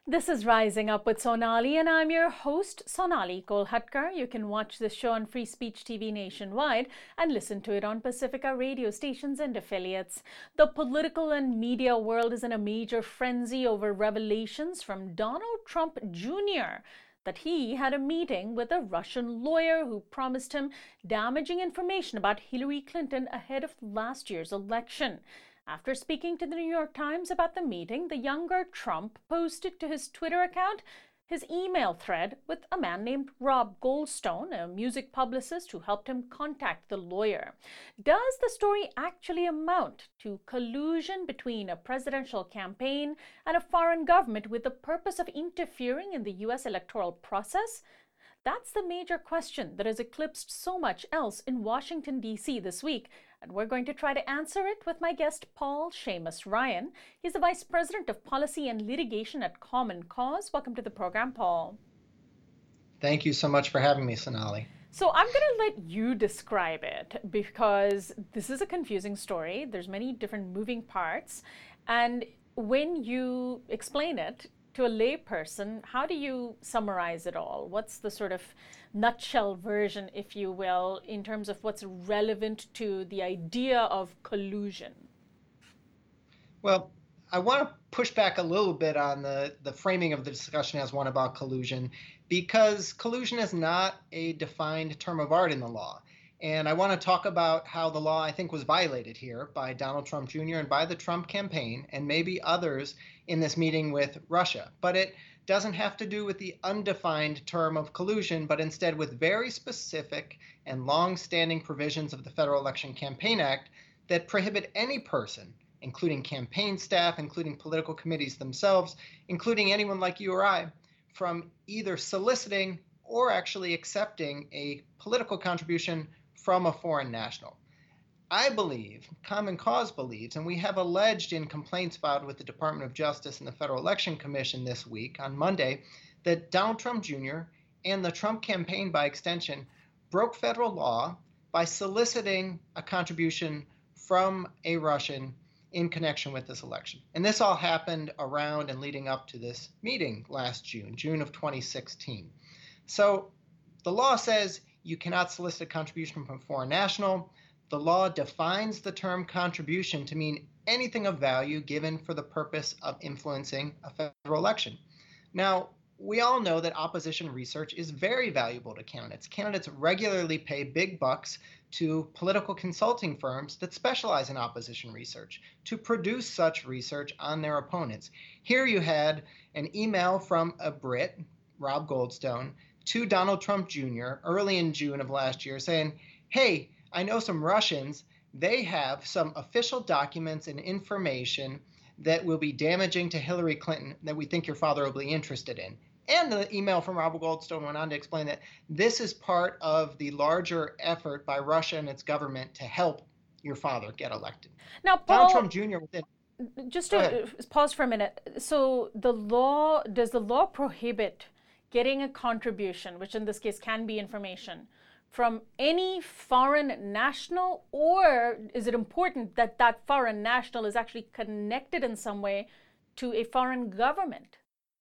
This is Rising Up with Sonali, and I'm your host, Sonali Kolhatkar. You can watch this show on Free Speech TV nationwide and listen to it on Pacifica radio stations and affiliates. The political and media world is in a major frenzy over revelations from Donald Trump Jr. that he had a meeting with a Russian lawyer who promised him damaging information about Hillary Clinton ahead of last year's election. After speaking to the New York Times about the meeting, the younger Trump posted to his Twitter account his email thread with a man named Rob Goldstone, a music publicist who helped him contact the lawyer. Does the story actually amount to collusion between a presidential campaign and a foreign government with the purpose of interfering in the U.S. electoral process? That's the major question that has eclipsed so much else in Washington, D.C. this week, and we're going to try to answer it with my guest, Paul Seamus Ryan. He's the Vice President of Policy and Litigation at Common Cause. Welcome to the program, Paul. Thank you so much for having me, Sonali. So I'm going to let you describe it because this is a confusing story. There's many different moving parts, and when you explain it to a layperson, how do you summarize it all? What's the sort of nutshell version, if you will, in terms of what's relevant to the idea of collusion? Well, I want to push back a little bit on the framing of the discussion as one about collusion, because collusion is not a defined term of art in the law. And I want to talk about how the law, I think, was violated here by Donald Trump Jr. and by the Trump campaign, and maybe others in this meeting with Russia. But it doesn't have to do with the undefined term of collusion, but instead with very specific and long-standing provisions of the Federal Election Campaign Act that prohibit any person, including campaign staff, including political committees themselves, including anyone like you or I, from either soliciting or actually accepting a political contribution from a foreign national. I believe, Common Cause believes, and we have alleged in complaints filed with the Department of Justice and the Federal Election Commission this week on Monday, that Donald Trump Jr. and the Trump campaign by extension broke federal law by soliciting a contribution from a Russian in connection with this election. And this all happened around and leading up to this meeting last June of 2016. So the law says you cannot solicit a contribution from a foreign national. The law defines the term contribution to mean anything of value given for the purpose of influencing a federal election. Now, we all know that opposition research is very valuable to candidates. Candidates regularly pay big bucks to political consulting firms that specialize in opposition research to produce such research on their opponents. Here you had an email from a Brit, Rob Goldstone, to Donald Trump Jr. early in June of last year saying, hey, I know some Russians, they have some official documents and information that will be damaging to Hillary Clinton that we think your father will be interested in. And the email from Robert Goldstone went on to explain that this is part of the larger effort by Russia and its government to help your father get elected. Now, Donald Paul, Trump Jr. just Go to ahead. pause for a minute. So does the law prohibit getting a contribution, which in this case can be information, from any foreign national, or is it important that that foreign national is actually connected in some way to a foreign government?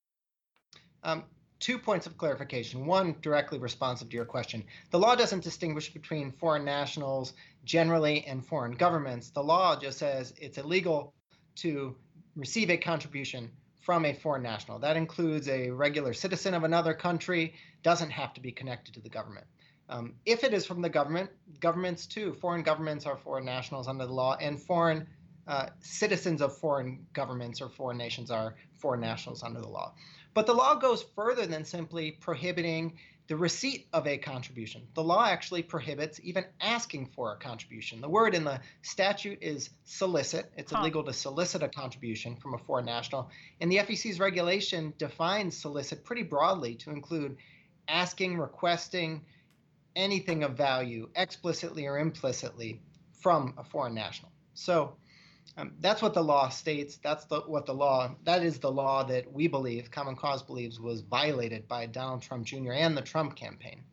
2 points of clarification. One directly responsive to your question. The law doesn't distinguish between foreign nationals generally and foreign governments. The law just says it's illegal to receive a contribution from a foreign national. That includes a regular citizen of another country, doesn't have to be connected to the government. If it is from the government, governments too, foreign governments are foreign nationals under the law, and foreign citizens of foreign governments or foreign nations are foreign nationals under the law. But the law goes further than simply prohibiting the receipt of a contribution. The law actually prohibits even asking for a contribution. The word in the statute is solicit. It's illegal to solicit a contribution from a foreign national. And the FEC's regulation defines solicit pretty broadly to include asking, requesting anything of value, explicitly or implicitly, from a foreign national. So that's what the law states. That is the law that we believe, Common Cause believes, was violated by Donald Trump Jr. and the Trump campaign.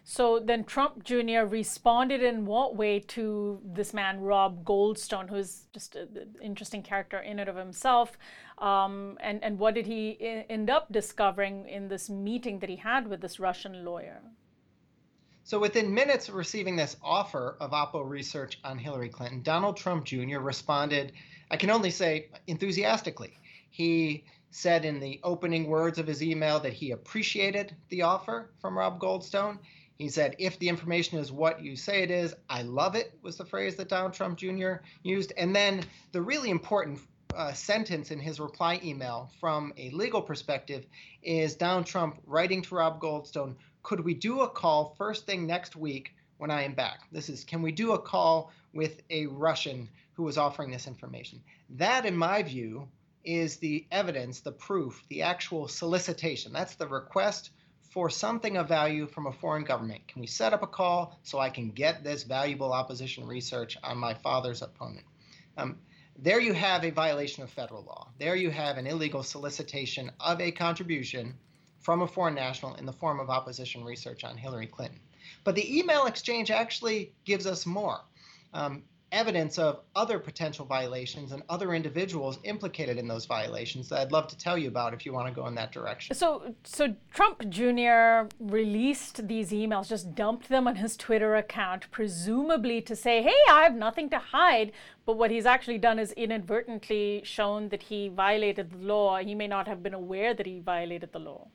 So then Trump Jr. responded in what way to this man, Rob Goldstone, who's just an interesting character in and of himself? And what did he end up discovering in this meeting that he had with this Russian lawyer? So within minutes of receiving this offer of Oppo research on Hillary Clinton, Donald Trump Jr. responded, I can only say enthusiastically. He said in the opening words of his email that he appreciated the offer from Rob Goldstone. He said, if the information is what you say it is, I love it, was the phrase that Donald Trump Jr. used. And then the really important sentence in his reply email from a legal perspective is Donald Trump writing to Rob Goldstone, could we do a call first thing next week when I am back? This is, can we do a call with a Russian who was offering this information? That, in my view, is the evidence, the proof, the actual solicitation. That's the request for something of value from a foreign government. Can we set up a call so I can get this valuable opposition research on my father's opponent? There you have a violation of federal law. There you have an illegal solicitation of a contribution from a foreign national in the form of opposition research on Hillary Clinton. But the email exchange actually gives us more evidence of other potential violations and other individuals implicated in those violations that I'd love to tell you about if you want to go in that direction. So Trump Jr. released these emails, just dumped them on his Twitter account, presumably to say, hey, I have nothing to hide. But what he's actually done is inadvertently shown that he violated the law. He may not have been aware that he violated the law.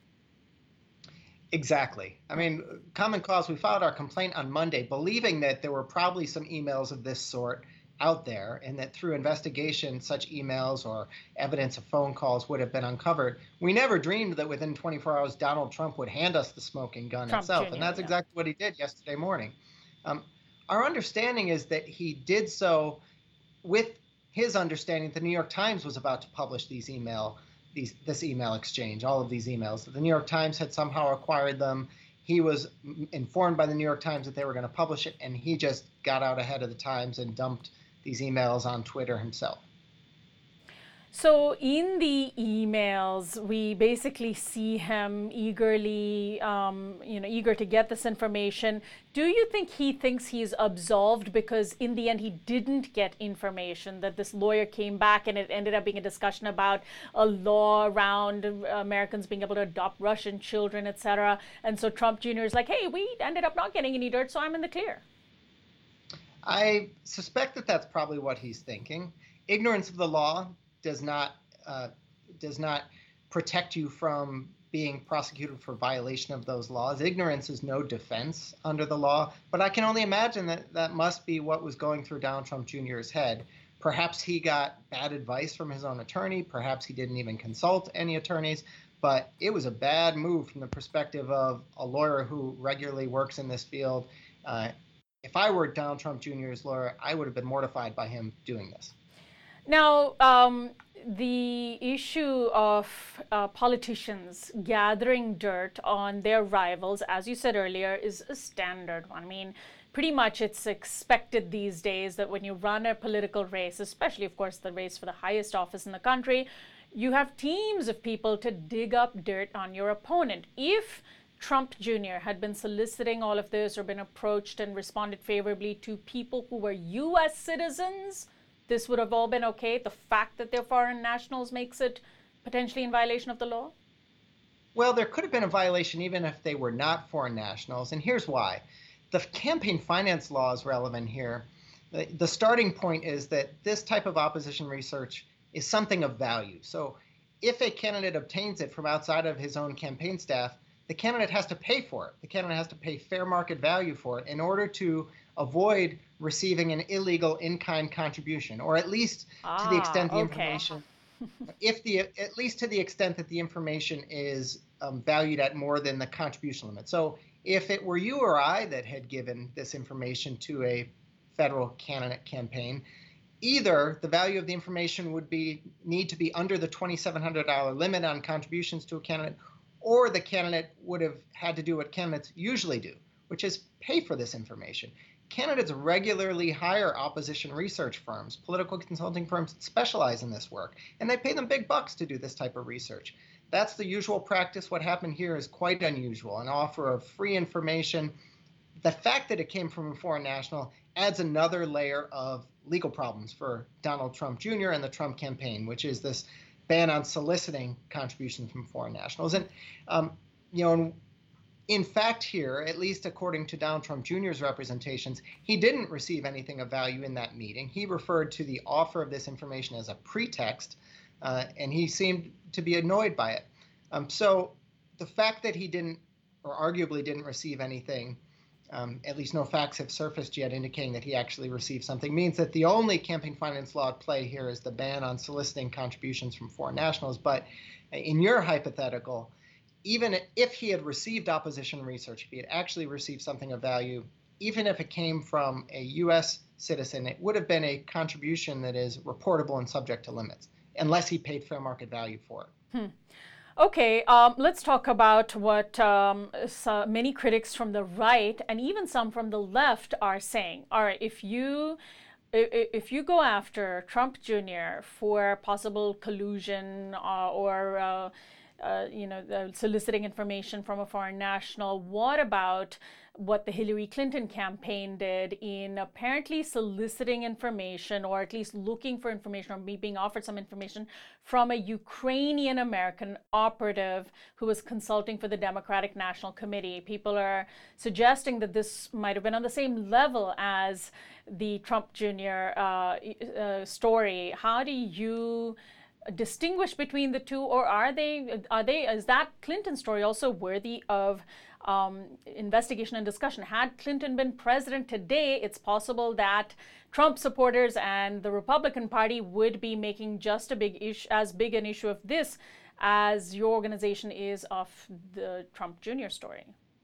Exactly. I mean, Common Cause, we filed our complaint on Monday, believing that there were probably some emails of this sort out there and that through investigation, such emails or evidence of phone calls would have been uncovered. We never dreamed that within 24 hours, Donald Trump would hand us the smoking gun Trump itself. Jr., and that's exactly what he did yesterday morning. Our understanding is that he did so with his understanding that the New York Times was about to publish this email exchange, all of these emails. The New York Times had somehow acquired them. He was informed by the New York Times that they were going to publish it, and he just got out ahead of the Times and dumped these emails on Twitter himself. So in the emails, we basically see him eagerly, eager to get this information. Do you think he thinks he's absolved because in the end he didn't get information, that this lawyer came back and it ended up being a discussion about a law around Americans being able to adopt Russian children, etc. And so Trump Jr. is like, hey, we ended up not getting any dirt, so I'm in the clear. I suspect that that's probably what he's thinking. Ignorance of the law does not protect you from being prosecuted for violation of those laws. Ignorance is no defense under the law, but I can only imagine that that must be what was going through Donald Trump Jr.'s head. Perhaps he got bad advice from his own attorney. Perhaps he didn't even consult any attorneys, but it was a bad move from the perspective of a lawyer who regularly works in this field. If I were Donald Trump Jr.'s lawyer, I would have been mortified by him doing this. Now, the issue of politicians gathering dirt on their rivals, as you said earlier, is a standard one. I mean, pretty much it's expected these days that when you run a political race, especially, of course, the race for the highest office in the country, you have teams of people to dig up dirt on your opponent. If Trump Jr. had been soliciting all of this or been approached and responded favorably to people who were U.S. citizens, this would have all been okay? The fact that they're foreign nationals makes it potentially in violation of the law? Well, there could have been a violation even if they were not foreign nationals, and here's why. The campaign finance law is relevant here. The starting point is that this type of opposition research is something of value. So if a candidate obtains it from outside of his own campaign staff, the candidate has to pay for it. The candidate has to pay fair market value for it in order to avoid receiving an illegal in-kind contribution, or at least to the extent the information, at least to the extent that the information is valued at more than the contribution limit. So if it were you or I that had given this information to a federal candidate campaign, either the value of the information would need to be under the $2,700 limit on contributions to a candidate, or the candidate would have had to do what candidates usually do, which is pay for this information. Candidates regularly hire opposition research firms, political consulting firms that specialize in this work, and they pay them big bucks to do this type of research. That's the usual practice. What happened here is quite unusual, an offer of free information the fact that it came from a foreign national adds another layer of legal problems for Donald Trump Jr. and the Trump campaign, which is this ban on soliciting contributions from foreign nationals. And, in fact here, at least according to Donald Trump Jr.'s representations, he didn't receive anything of value in that meeting. He referred to the offer of this information as a pretext, and he seemed to be annoyed by it. So the fact that he didn't, or arguably didn't receive anything, at least no facts have surfaced yet indicating that he actually received something, means that the only campaign finance law at play here is the ban on soliciting contributions from foreign nationals. But in your hypothetical, even if he had received opposition research, if he had actually received something of value, even if it came from a U.S. citizen, it would have been a contribution that is reportable and subject to limits, unless he paid fair market value for it. Okay, let's talk about what many critics from the right and even some from the left are saying. All right, if you go after Trump Jr. for possible collusion or soliciting information from a foreign national, what about what the Hillary Clinton campaign did in apparently soliciting information, or at least looking for information, or being offered some information from a Ukrainian American operative who was consulting for the Democratic National Committee? People are suggesting that this might have been on the same level as the Trump Jr. Story. How do you distinguish between the two, or is that Clinton story also worthy of investigation and discussion? Had Clinton been president today, it's possible that Trump supporters and the Republican Party would be making just as big an issue of this as your organization is of the Trump Jr. story.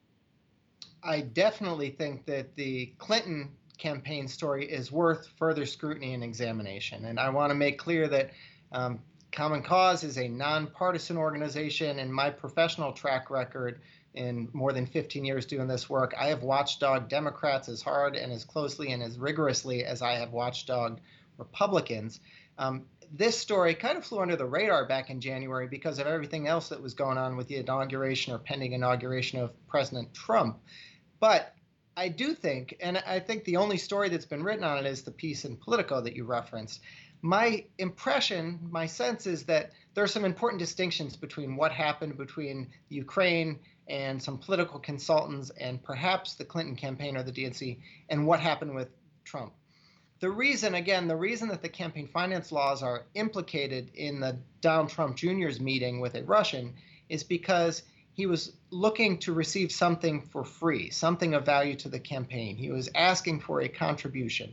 I definitely think that the Clinton campaign story is worth further scrutiny and examination. And I want to make clear that Common Cause is a nonpartisan organization. In my professional track record in more than 15 years doing this work, I have watchdogged Democrats as hard and as closely and as rigorously as I have watchdogged Republicans. This story kind of flew under the radar back in January because of everything else that was going on with the inauguration or pending inauguration of President Trump. But I do think, and I think the only story that's been written on it is the piece in Politico that you referenced. My impression, my sense is that there are some important distinctions between what happened between Ukraine and some political consultants and perhaps the Clinton campaign or the DNC and what happened with Trump. The reason that the campaign finance laws are implicated in the Donald Trump Jr.'s meeting with a Russian is because he was looking to receive something for free, something of value to the campaign. He was asking for a contribution.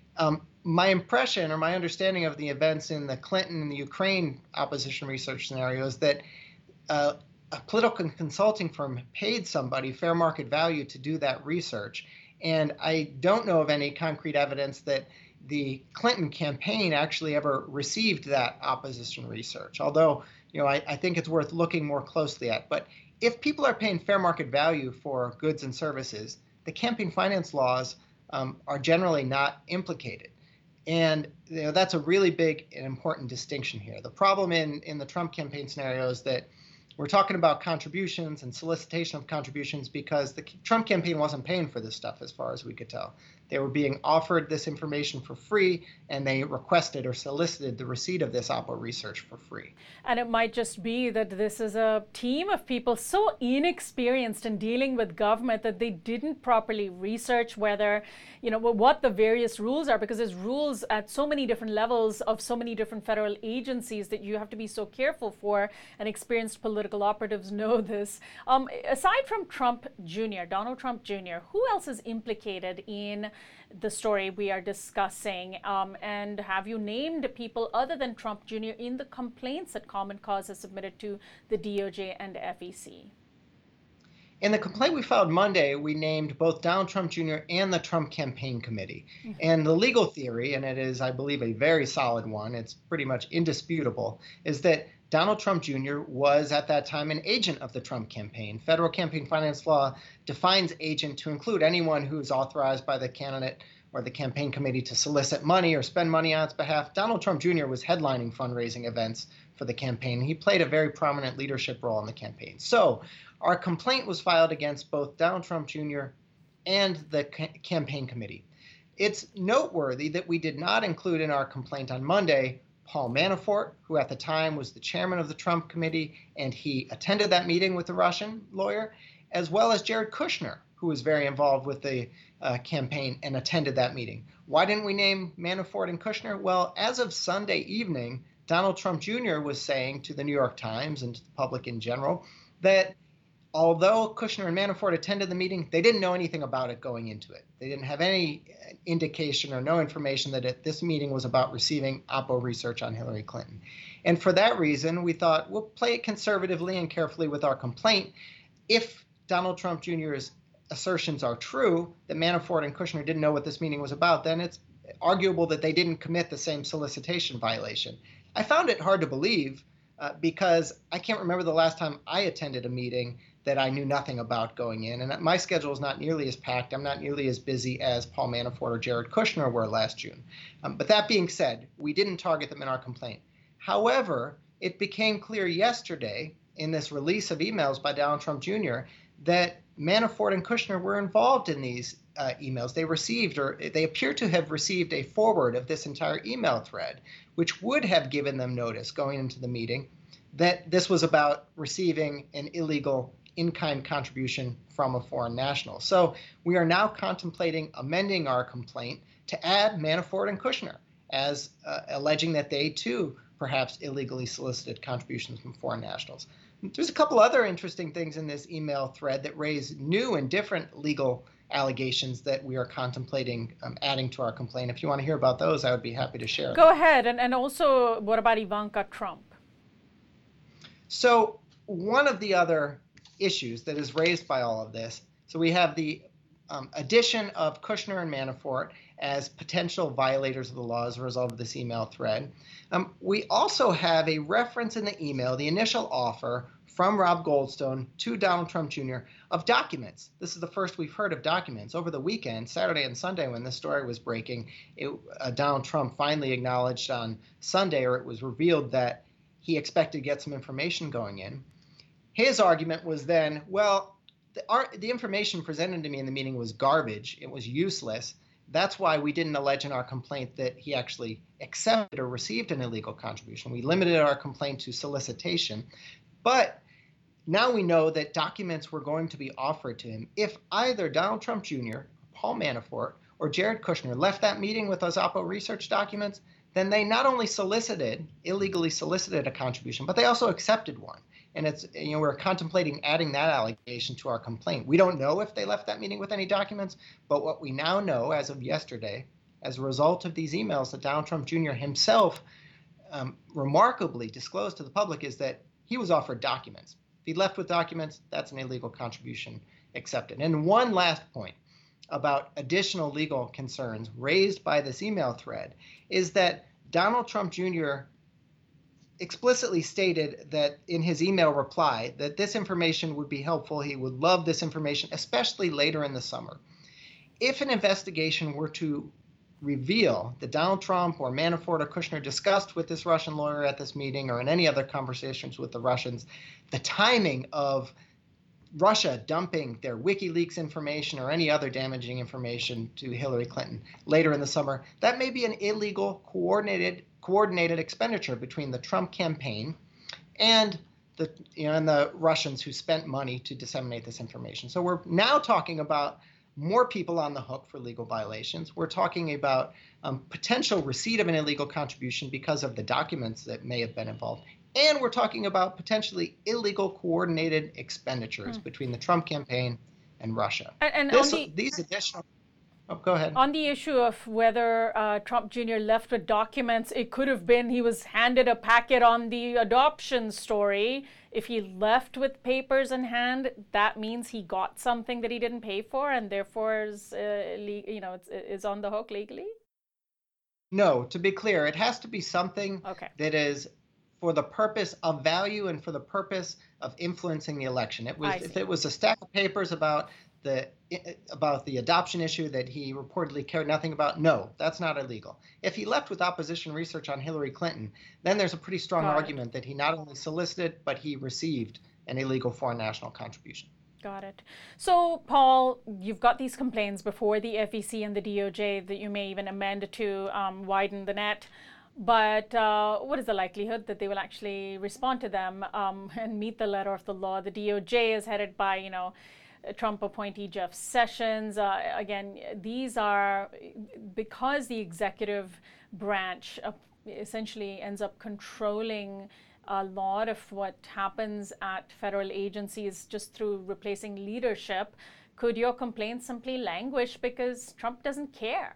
My impression or my understanding of the events in the Clinton and the Ukraine opposition research scenario is that a political consulting firm paid somebody fair market value to do that research. And I don't know of any concrete evidence that the Clinton campaign actually ever received that opposition research, although I think it's worth looking more closely at. But if people are paying fair market value for goods and services, the campaign finance laws are generally not implicated. And that's a really big and important distinction here. The problem in the Trump campaign scenario is that we're talking about contributions and solicitation of contributions because the Trump campaign wasn't paying for this stuff as far as we could tell. They were being offered this information for free, and they requested or solicited the receipt of this Oppo research for free. And it might just be that this is a team of people so inexperienced in dealing with government that they didn't properly research whether, what the various rules are, because there's rules at so many different levels of so many different federal agencies that you have to be so careful for, and experienced political operatives know this. Aside from Trump Jr., Donald Trump Jr., who else is implicated in the story we are discussing? And have you named people other than Trump Jr. in the complaints that Common Cause has submitted to the DOJ and FEC? In the complaint we filed Monday, we named both Donald Trump Jr. and the Trump Campaign Committee. Mm-hmm. And the legal theory, and it is, I believe, a very solid one, it's pretty much indisputable, is that Donald Trump Jr. was at that time an agent of the Trump campaign. Federal campaign finance law defines agent to include anyone who is authorized by the candidate or the campaign committee to solicit money or spend money on its behalf. Donald Trump Jr. was headlining fundraising events for the campaign. He played a very prominent leadership role in the campaign. So our complaint was filed against both Donald Trump Jr. and the campaign committee. It's noteworthy that we did not include in our complaint on Monday Paul Manafort, who at the time was the chairman of the Trump committee, and he attended that meeting with the Russian lawyer, as well as Jared Kushner, who was very involved with the campaign and attended that meeting. Why didn't we name Manafort and Kushner? Well, as of Sunday evening, Donald Trump Jr. was saying to the New York Times and to the public in general that although Kushner and Manafort attended the meeting, they didn't know anything about it going into it. They didn't have any indication or no information that this meeting was about receiving Oppo research on Hillary Clinton. And for that reason, we thought we'll play it conservatively and carefully with our complaint. If Donald Trump Jr.'s assertions are true, that Manafort and Kushner didn't know what this meeting was about, then it's arguable that they didn't commit the same solicitation violation. I found it hard to believe because I can't remember the last time I attended a meeting that I knew nothing about going in. And my schedule is not nearly as packed. I'm not nearly as busy as Paul Manafort or Jared Kushner were last June. But that being said, we didn't target them in our complaint. However, it became clear yesterday in this release of emails by Donald Trump Jr. that Manafort and Kushner were involved in these emails. They received, or they appear to have received, a forward of this entire email thread, which would have given them notice going into the meeting that this was about receiving an illegal in-kind contribution from a foreign national. So we are now contemplating amending our complaint to add Manafort and Kushner as alleging that they too perhaps illegally solicited contributions from foreign nationals. There's a couple other interesting things in this email thread that raise new and different legal allegations that we are contemplating adding to our complaint. If you want to hear about those, I would be happy to share. Go ahead. And also, what about Ivanka Trump? So one of the other issues that is raised by all of this, so we have the addition of Kushner and Manafort as potential violators of the law as a result of this email thread. We also have a reference in the email, the initial offer from Rob Goldstone to Donald Trump Jr. of documents. This is the first we've heard of documents. Over the weekend, Saturday and Sunday, when this story was breaking, Donald Trump finally acknowledged on Sunday, or it was revealed, that he expected to get some information going in. His argument was then, well, the information presented to me in the meeting was garbage. It was useless. That's why we didn't allege in our complaint that he actually accepted or received an illegal contribution. We limited our complaint to solicitation. But now we know that documents were going to be offered to him if either Donald Trump Jr., Paul Manafort, or Jared Kushner left that meeting with those Oppo research documents. Then they not only illegally solicited a contribution, but they also accepted one. And it's, we're contemplating adding that allegation to our complaint. We don't know if they left that meeting with any documents, but what we now know as of yesterday, as a result of these emails that Donald Trump Jr. himself remarkably disclosed to the public, is that he was offered documents. If he left with documents, that's an illegal contribution accepted. And one last point about additional legal concerns raised by this email thread is that Donald Trump Jr. explicitly stated that in his email reply that this information would be helpful. He would love this information, especially later in the summer. If an investigation were to reveal that Donald Trump or Manafort or Kushner discussed with this Russian lawyer at this meeting or in any other conversations with the Russians the timing of Russia dumping their WikiLeaks information or any other damaging information to Hillary Clinton later in the summer, that may be an illegal coordinated expenditure between the Trump campaign and the Russians who spent money to disseminate this information. So we're now talking about more people on the hook for legal violations. We're talking about potential receipt of an illegal contribution because of the documents that may have been involved. And we're talking about potentially illegal coordinated expenditures between the Trump campaign and Russia. These additional... Oh, go ahead. On the issue of whether Trump Jr. left with documents, it could have been he was handed a packet on the adoption story. If he left with papers in hand, that means he got something that he didn't pay for and therefore is on the hook legally? No, to be clear, it has to be something that is for the purpose of value and for the purpose of influencing the election. If it was a stack of papers about the adoption issue that he reportedly cared nothing about, no, that's not illegal. If he left with opposition research on Hillary Clinton, then there's a pretty strong argument that he not only solicited, but he received an illegal foreign national contribution. Got it. So, Paul, you've got these complaints before the FEC and the DOJ that you may even amend to widen the net. But what is the likelihood that they will actually respond to them and meet the letter of the law? The DOJ is headed by, Trump appointee Jeff Sessions. Again, these are because the executive branch essentially ends up controlling a lot of what happens at federal agencies just through replacing leadership. Could your complaints simply languish because Trump doesn't care?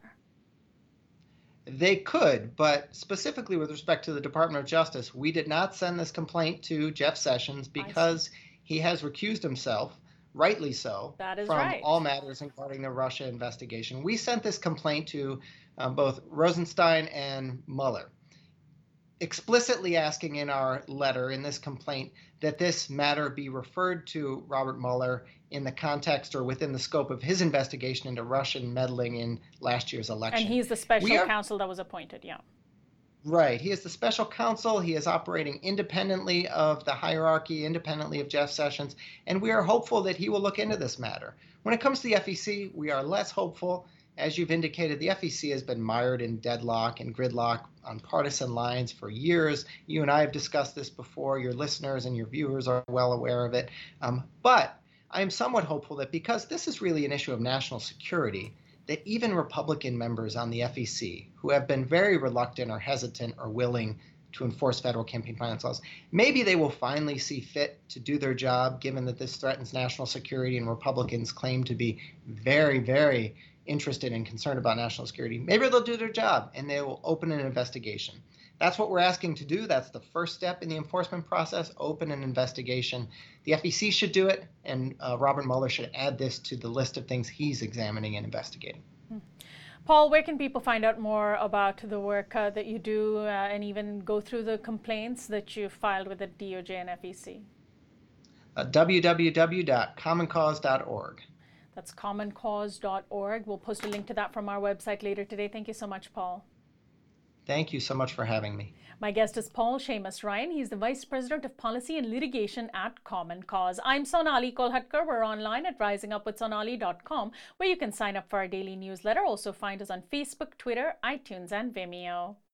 They could, but specifically with respect to the Department of Justice, we did not send this complaint to Jeff Sessions because he has recused himself, rightly so, from all matters regarding the Russia investigation. We sent this complaint to both Rosenstein and Mueller, explicitly asking in our letter, in this complaint, that this matter be referred to Robert Mueller in the context or within the scope of his investigation into Russian meddling in last year's election. And he's the special counsel that was appointed, yeah. Right. He is the special counsel. He is operating independently of the hierarchy, independently of Jeff Sessions, and we are hopeful that he will look into this matter. When it comes to the FEC, we are less hopeful. As you've indicated, the FEC has been mired in deadlock and gridlock on partisan lines for years. You and I have discussed this before. Your listeners and your viewers are well aware of it. But I am somewhat hopeful that because this is really an issue of national security, that even Republican members on the FEC, who have been very reluctant or hesitant or willing to enforce federal campaign finance laws, maybe they will finally see fit to do their job, given that this threatens national security and Republicans claim to be very, very interested and concerned about national security. Maybe they'll do their job and they will open an investigation. That's what we're asking to do. That's the first step in the enforcement process, open an investigation. The FEC should do it, and Robert Mueller should add this to the list of things he's examining and investigating. Paul, where can people find out more about the work that you do and even go through the complaints that you filed with the DOJ and FEC? www.commoncause.org. That's commoncause.org. We'll post a link to that from our website later today. Thank you so much, Paul. Thank you so much for having me. My guest is Paul Seamus Ryan. He's the Vice President of Policy and Litigation at Common Cause. I'm Sonali Kolhatkar. We're online at risingupwithsonali.com, where you can sign up for our daily newsletter. Also find us on Facebook, Twitter, iTunes, and Vimeo.